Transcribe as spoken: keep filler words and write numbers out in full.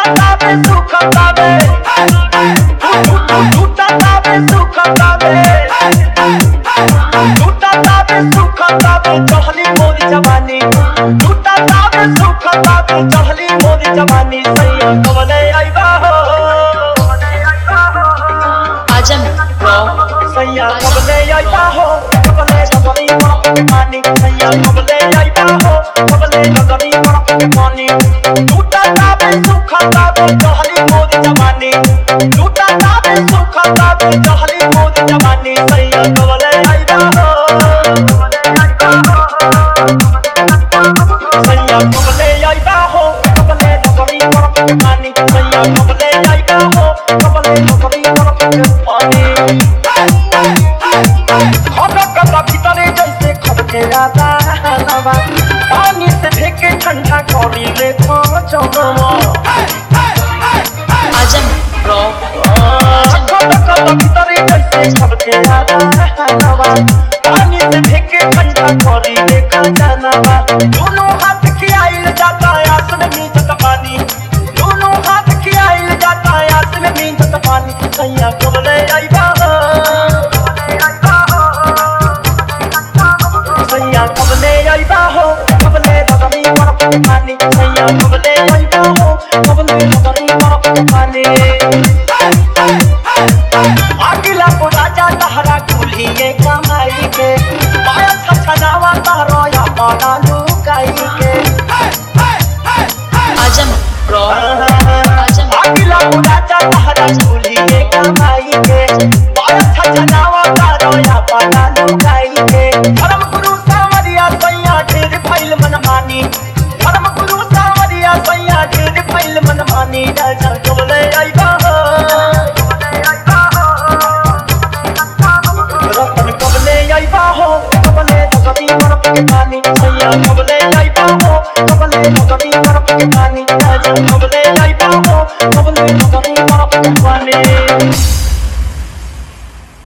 तावे सुख तावे टूटा तावे सुख तावे टूटा तावे सुख तावे चढ़ली मोरी जवानी टूटा तावे सुख तावे चढ़ली मोरी जवानी सैया कबले आइबा हो आजम रॉ सैया कबले आइबा हो कबले नगरी मरप के पानी सैया कबले आइबा हो कबले नगरी मरप के पानी टूटा तावे सुख तावे चढ़ली मोरी जवानी टूटा तावे सुख तावे चढ़ली मोरी जवानी सैया कबले आइबा हो सैया कबले आइबा हो कबले नगरी मरप के पानी सैया कबले आइबा हो कबले नगरी मरप के पानी खटकता भीतरे जैसे खटके राता हवा पानी से फेंके ठंडा करी ले चौचमा आजम रॉ खटकता भीतरे जैसे खटके राता हवा पानी से फेंके ठंडा करी ले खजानवा दोनों हाथ की आइल जाता आस में मीठा पानी दोनों हाथ की आइल जाता आस में मीठा पानी सैया कबले आइबा सैया कबले आइबा हो कबले नगरी मरप के पानी सैया कबले आइबा हो कबले नगरी मरप के पानी आगिला को राजा तहरा कुलिए कमाई के माया छछनावा तहरो या पाना लुकाई के आजम रॉ आजम आगिला को राजा तहरा कुलिए कमाई के माया छछनावा तहरो या पाना लुकाई के धर्म गुरु सावरिया सैया ढेर फैल मनमानी धर्म गुरु सावरिया सैया ढेर फैल मनमानी राजा कबले आइबा हो रतन कबले आइबा हो कबले नगरी मरप के पानी सैया कबले